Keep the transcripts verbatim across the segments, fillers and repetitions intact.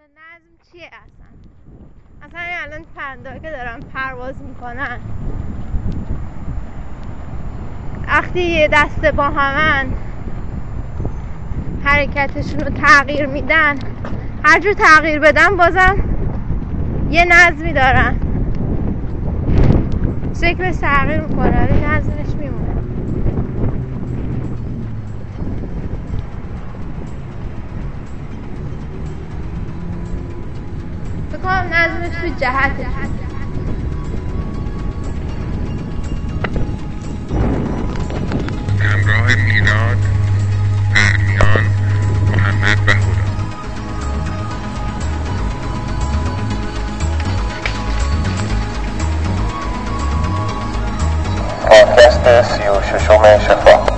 نظم چیه اصلا؟ اصلا الان پرنده‌ها که دارن پرواز میکنن وقتی یه دسته با همن حرکتشون رو تغییر میدن، هر جور تغییر بدن بازم یه نظمی دارن، شکلش تغییر میکنه ولی نظمش میمونه. فکر کنم نظمش تو جهته. همراه میلاد، ارمیان، محمد و هدا. پادکست سی و ششم شفا.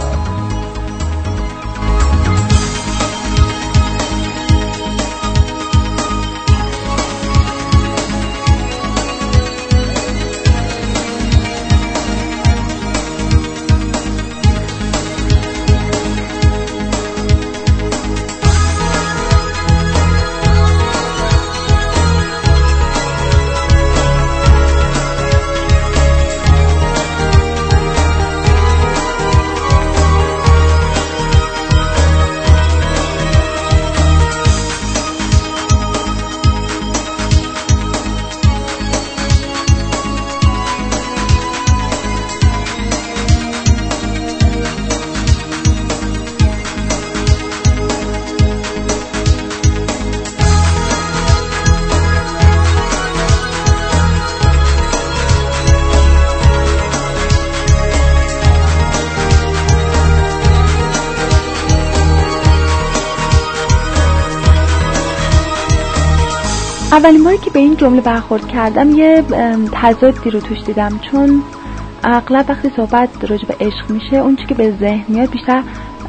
اولین باری که به این جمله برخورد کردم یه تضادی رو توش دیدم، چون اغلب وقتی صحبت راجع به عشق میشه اون چیزی که به ذهن میاد بیشتر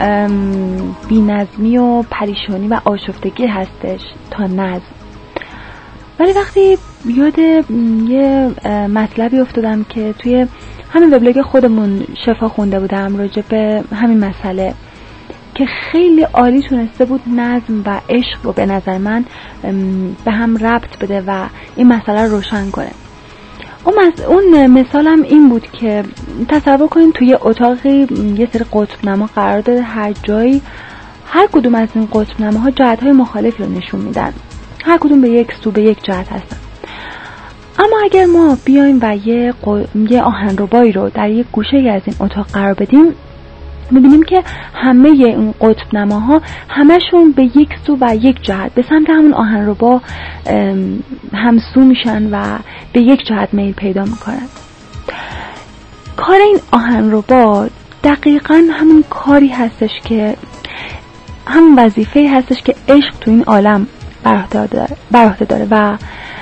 بی‌نظمی و پریشانی و آشفتگی هستش تا نظم. ولی وقتی یاد یه مطلبی افتادم که توی همین وبلاگ خودمون شفا خونده بودم راجع به همین مسئله که خیلی عالی تونسته بود نظم و عشق رو به نظر من به هم ربط بده و این مسئله رو روشن کنه. اون, مس... اون مثالم این بود که تصور کنین توی اتاقی یه سری قطب نما قرار داده، هر جایی هر کدوم از این قطب نماها جهت‌های مخالفی رو نشون میدن، هر کدوم به یک سو به یک جهت هستن. اما اگر ما بیایم و یه, ق... یه آهنربایی رو در یک گوشه از این اتاق قرار بدیم، می‌بینیم که همه این قطب نماها همشون به یک سو و یک جهت به سمت همون آهنربا همسو میشن و به یک جهت میل پیدا میکنن. کار این آهنربا دقیقاً همون کاری هستش که همون وظیفه‌ای هستش که عشق تو این عالم بر عهده داره بر عهده داره و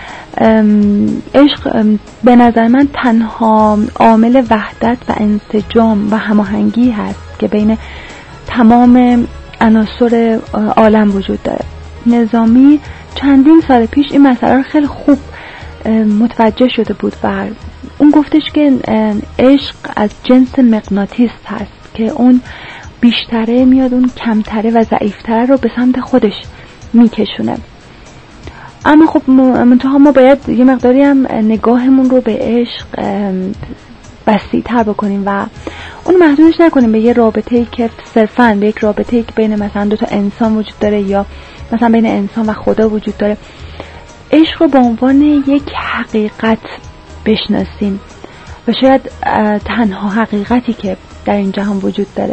عشق به نظر من تنها عامل وحدت و انسجام و هماهنگی هست که بین تمام عناصر عالم وجود داره. نظامی چندین سال پیش این مسئله رو خیلی خوب متوجه شده بود و اون گفتش که عشق از جنس مغناطیس هست که اون بیشتره میاد اون کمتره و ضعیفتره رو به سمت خودش میکشونه. اما خب منتها ما باید یه مقداری هم نگاهمون رو به عشق وسیع‌تر بکنیم و اون محدودش نکنیم به یه رابطه‌ای که صرفاً به یک رابطه‌ای که بین مثلا دو تا انسان وجود داره یا مثلا بین انسان و خدا وجود داره. عشق رو به عنوان یک حقیقت بشناسیم و شاید تنها حقیقتی که در این جهان وجود داره.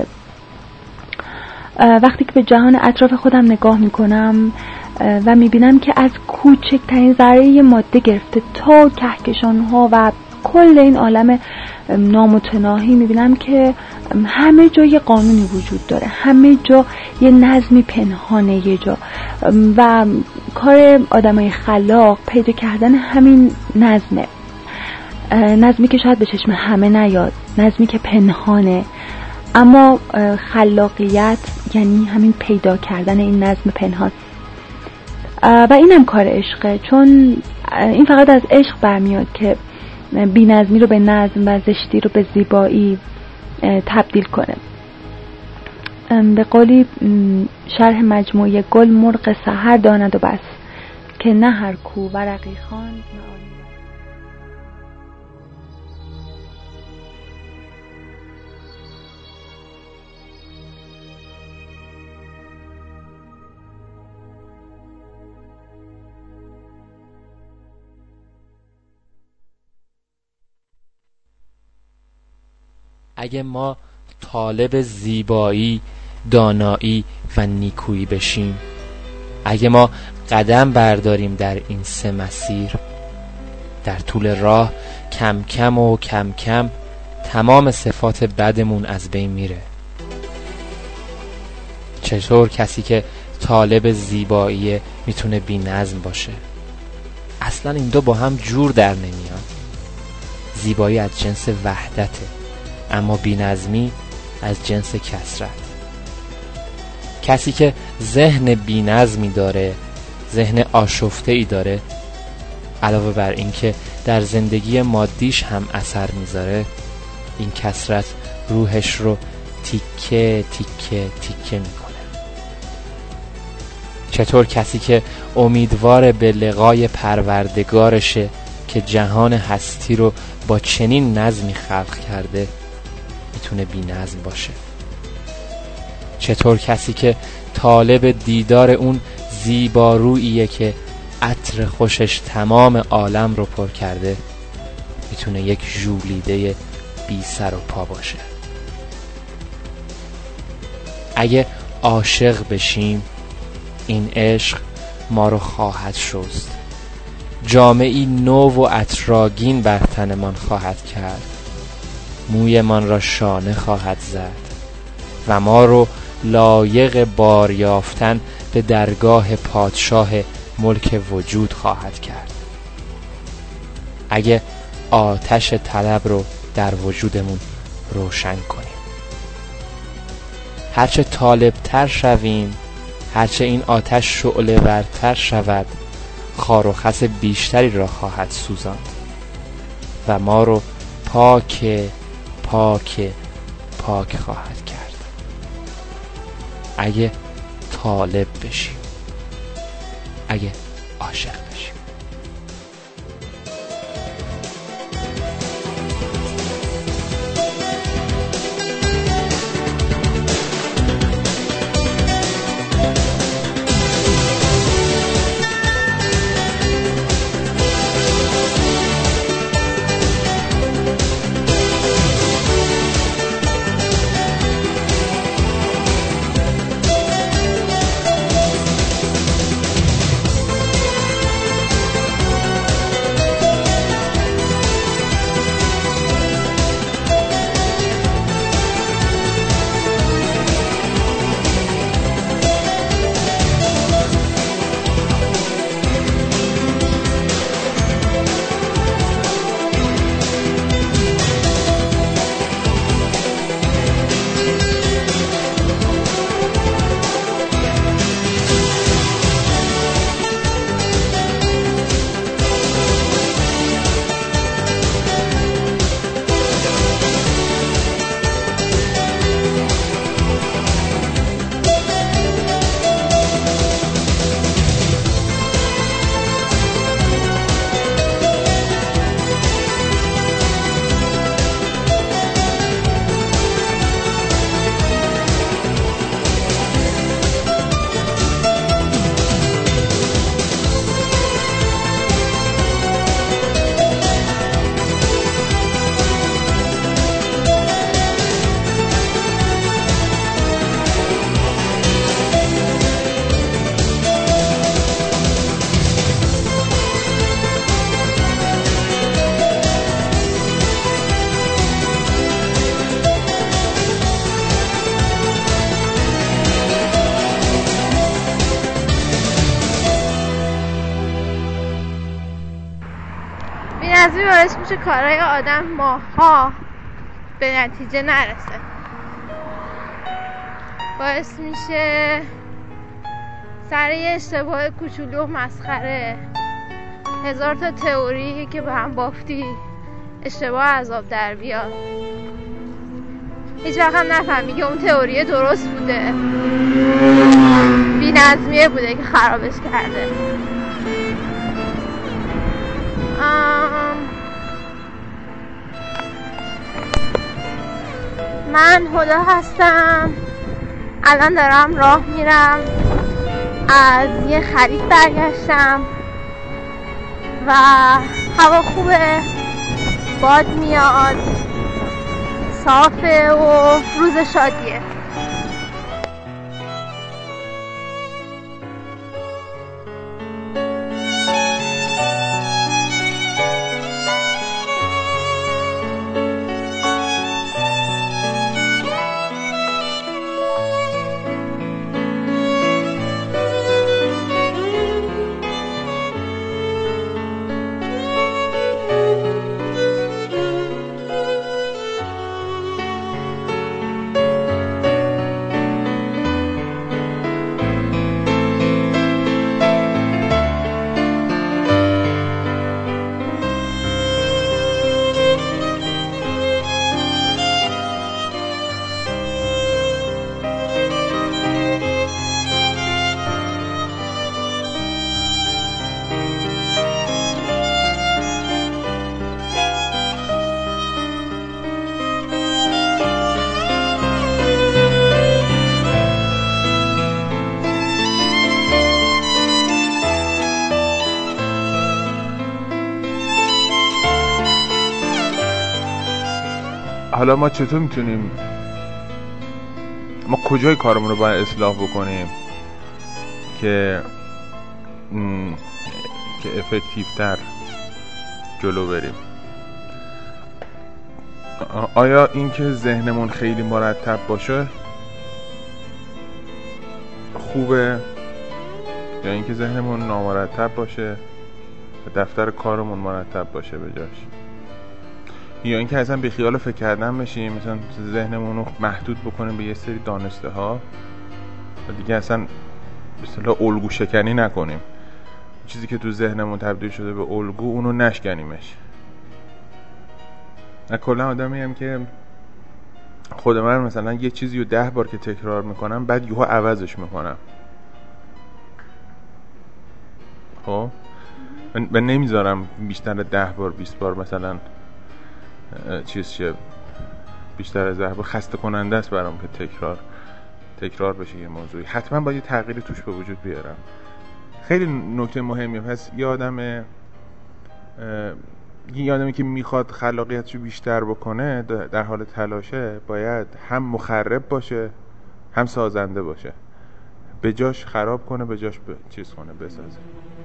وقتی که به جهان اطراف خودم نگاه میکنم و میبینم که از کوچکترین ذره ماده گرفته تا کهکشان‌ها و کل این عالم نامتناهی، میبینم که همه جا یه قانونی وجود داره، همه جا یه نظمی پنهانه یه جا و کار آدمای خلاق پیدا کردن همین نظمه، نظمی که شاید به چشم همه نیاد، نظمی که پنهانه، اما خلاقیت یعنی همین پیدا کردن این نظم پنهان و اینم کار عشقه، چون این فقط از عشق برمیاد که بی‌نظمی رو به نظم و زشتی رو به زیبایی تبدیل کنه. به قولی شرح مجموعه گل مرغ سحر داند و بس، که نه هر کو ورقی خواند معانی. اگه ما طالب زیبایی، دانایی و نیکویی بشیم، اگه ما قدم برداریم در این سه مسیر، در طول راه کم کم و کم کم تمام صفات بدمون از بین میره. چطور کسی که طالب زیبایی میتونه بی نظم باشه؟ اصلا این دو با هم جور در نمیان. زیبایی از جنس وحدته، اما بی‌نظمی از جنس کثرت. کسی که ذهن بی‌نظمی داره، ذهن آشفته‌ای داره، علاوه بر این که در زندگی مادیش هم اثر میذاره، این کثرت روحش رو تیکه تیکه تیکه میکنه. چطور کسی که امیدوار به لقای پروردگارشه که جهان هستی رو با چنین نظمی خلق کرده میتونه بی نظم باشه؟ چطور کسی که طالب دیدار اون زیباروییه که عطر خوشش تمام عالم رو پر کرده میتونه یک ژولیده بی سر و پا باشه؟ اگه عاشق بشیم، این عشق ما رو خواهد شست، جامعی نو و عطرآگین بر تنمان خواهد کرد، مویمان را شانه خواهد زد و ما رو لایق بار یافتن به درگاه پادشاه ملک وجود خواهد کرد. اگه آتش طلب رو در وجودمون روشن کنیم، هرچه طالب تر شویم، هرچه این آتش شعله ورتر شود، خار و خس بیشتری را خواهد سوزاند و ما رو پاک پاک پاک خواهد کرد. اگه طالب بشیم، اگه عاشق بشیم. بی‌نظمی باعث میشه کارهای آدم ماها به نتیجه نرسه، باعث میشه سر یه اشتباه کوچولو و مسخره هزار تا تئوری که به هم بافتی اشتباه عذاب در بیاد. هیچ وقت هم نفهمی که اون تئوری درست بوده، بی‌نظمیه بوده که خرابش کرده. من هدا هستم. الان دارم راه میرم. از یه خرید برگشتم و هوا خوبه، باد میاد، صافه و روز شادیه. حالا ما چطور میتونیم، ما کجای کارمون رو باید اصلاح بکنیم که م... که افکتیوتر جلو بریم؟ آیا این که ذهنمون خیلی مرتب باشه خوبه، یا این که ذهنمون نامرتب باشه و دفتر کارمون مرتب باشه به جاش؟ یا اینکه اصلا به خیال فکر کردن بشیم، مثلا ذهنمون رو محدود بکنیم به یه سری دانسته ها و دیگه اصلا به اصطلاح الگو شکنی نکنیم، چیزی که تو ذهنمون تبدیل شده به الگو اونو نشکنیمش. من کلا آدمی ام که خود من مثلا یه چیزی رو ده بار که تکرار میکنم بعد یهو عوضش میکنم. خب من نمیذارم بیشتر ده بار بیست بار مثلا چیز شه، بیشتر از ده بار خسته کننده است برام که تکرار تکرار بشه یه موضوعی. حتما باید یه تغییری توش به وجود بیارم. خیلی نکته مهمیه. پس یه آدم یه آدمی که میخواد خلاقیتشو بیشتر بکنه در حال تلاشه باید هم مخرب باشه هم سازنده باشه، به جاش خراب کنه به جاش به چیز کنه بسازه.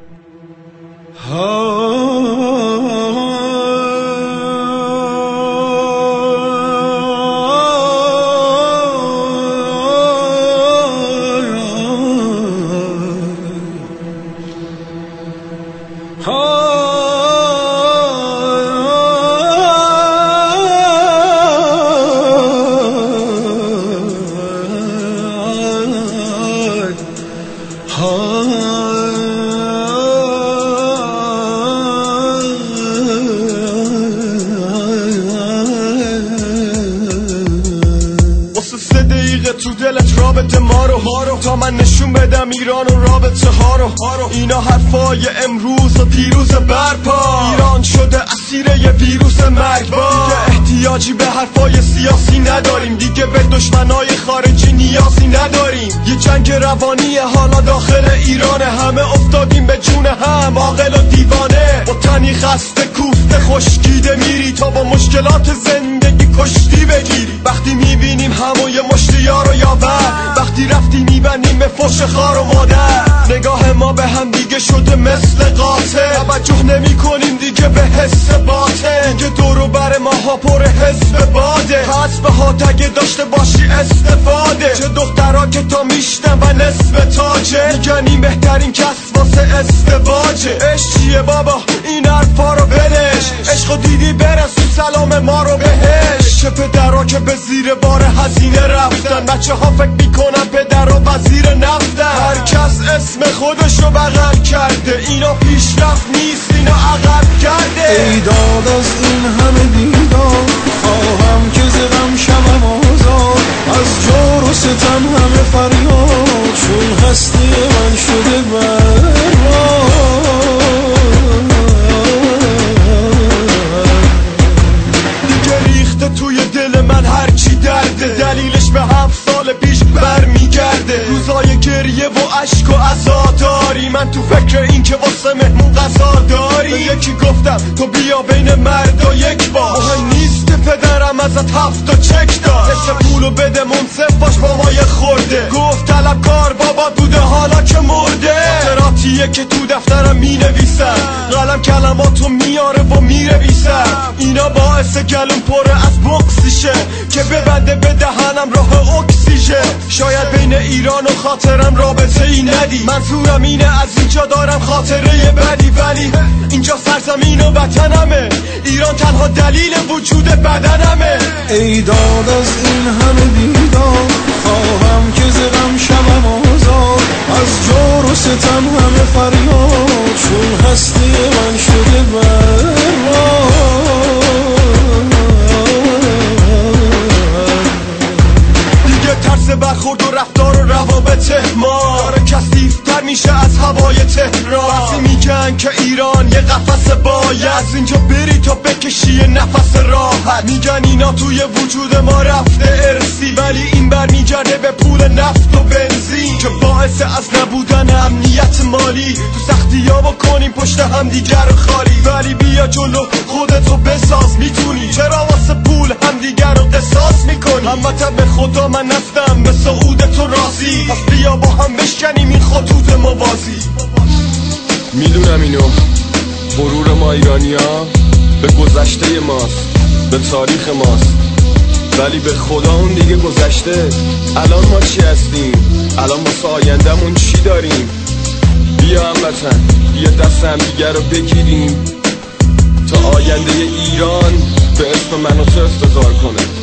تو دلت رابطه ما رو تا من نشون بدم ایران و رابطه ها رو. اینا حرفای امروز و دیروز برپا. ایران شده اسیر یه ویروس مرگبار. دیگه احتیاجی به حرفای سیاسی نداریم، دیگه به دشمنای خارجی نیازی نداریم. یه جنگ روانی حالا داخل ایرانه، همه افتادیم به جون هم عاقل و دیوانه. با تنی خسته کوفته خشکیده میری تا با مشکلات زندگی کشتی بگیری. وقتی میبینیم همون یه مشتی یار و یاور، وقتی رفتی میبندیم به فش خار و مادر. نگاه ما به هم دیگه شده مثل قاتل، توجه نمی کنیم دیگه به حس باطن. دیگه دورو بر ماها پر حزب باده، حسب ها تگه داشته باشی استفاده. چه دخترها که تا میشتن و نصف تاجه، میگنیم بهترین کس واسه ازدواجه. عشق چیه بابا این حرفا رو بلش، عشقو دیدی برسون سلام ما رو بهش. چه پدرها که به زیر بار هزینه رفتن، بچه ها فکر میکنن پدر و وزیر نفتن. هر کس اسم خودشو بغل کرده، اینا پیشرفت نیست اینا عقب کرده. ای داد از این همه دیدار، خواهم که زدم شبم آزاد. از جور و ستم همه فریاد، چون هستی من شده برباد. گریه و عشق و عزاداری. من تو فکر این که واسه مهمون غذا داری. به یکی گفتم تو بیا بین مردا یک باش، مهم نیست پدرم ازت هفت تا چک داشت. اسم پولو بده منصف باش بابای خورده، گفت طلبکار بابا بوده حالا که مرده. خاطراتیه که تو دفترم می نویسم، قلم کلماتو میاره و میرویسم. اینا باعث گلوم پره از بغضشه که ببنده به دهنم راه اکسیژن. شاید بین ایران و خاطرم رابطه ای ندی، منظورم اینه از اینجا دارم خاطره بدی. ولی اینجا سرزمین و وطنمه، ایران تنها دلیل وجود بدنمه. ای داد از این همه دیدار، خواهم که زدم شبم آزاد. از جور و ستم همه فریاد، چون هستی من شده برباد. دیگه ترس برخورد و رفتار و روابط ما داره کثیف‌تر میشه از هوای تهران. وقتی میگن که ایران یه قفس باید، از اینجا بری تا بکشی نفس راحت. میگن اینا توی وجود ما رفته ارسی، ولی این برمیگرده به پول نفت و بنزین که باعث از نبودن امنیت مالی. تو سختی‌ها بکنیم پشت هم دیگر رو خالی، ولی بیا جلو خودتو بساز. میتونی چرا واسه پول هم دیگر رو قصاص میکنی؟ همت به خدا من نفتم به سعود تو راضی، پس بیا با هم بشکنیم این خطوط موازی. میدونم اینو غرور ما ایرانی‌ها به گذشته ماست، به تاریخ ماست، ولی به خدا اون دیگه گذشته. الان ما چی هستیم؟ الان واسه آینده‌مون چی داریم؟ بیا هموطن، بیا دست هم دیگر رو بگیریم تا آینده ایران به اسم من و تو افتخار کنه.